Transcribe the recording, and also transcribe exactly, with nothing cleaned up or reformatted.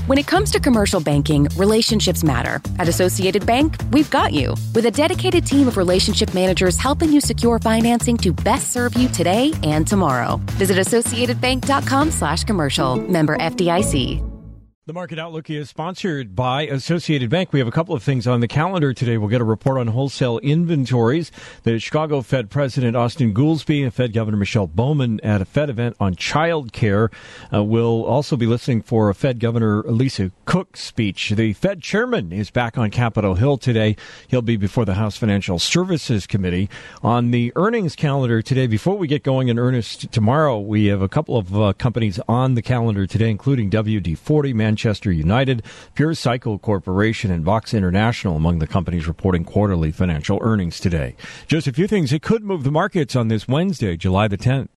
When it comes to commercial banking, relationships matter. At Associated Bank, we've got you. With a dedicated team of relationship managers helping you secure financing to best serve you today and tomorrow. Visit associatedbank.com slash commercial. Member F D I C. The Market Outlook is sponsored by Associated Bank. We have a couple of things on the calendar today. We'll get a report on wholesale inventories. The Chicago Fed President Austin Goolsbee and Fed Governor Michelle Bowman at a Fed event on child care. Uh, we'll also be listening for a Fed Governor Lisa Cook speech. The Fed chairman is back on Capitol Hill today. He'll be before the House Financial Services Committee. On the earnings calendar today, before we get going in earnest tomorrow, we have a couple of uh, companies on the calendar today, including W D forty, Manchester United, Pure Cycle Corporation, and Vox International among the companies reporting quarterly financial earnings today. Just a few things that could move the markets on this Wednesday, July the tenth.